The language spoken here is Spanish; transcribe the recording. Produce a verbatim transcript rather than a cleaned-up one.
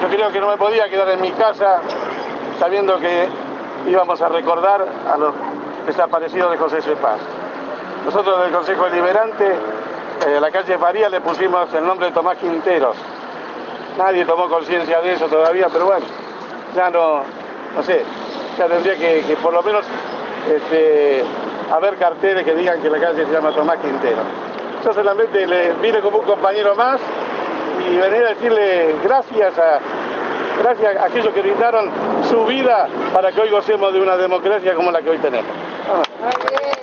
yo creo que no me podía quedar en mi casa sabiendo que íbamos a recordar a los desaparecidos de José C. Paz. Nosotros del Consejo Deliberante, eh, a la calle Faría le pusimos el nombre de Tomás Quinteros. Nadie tomó conciencia de eso todavía, pero bueno, ya no, no sé, ya tendría que, que por lo menos este, haber carteles que digan que la calle se llama Tomás Quinteros. Yo solamente le vine como un compañero más y venir a decirle gracias a, gracias a aquellos que brindaron su vida para que hoy gocemos de una democracia como la que hoy tenemos. Ah.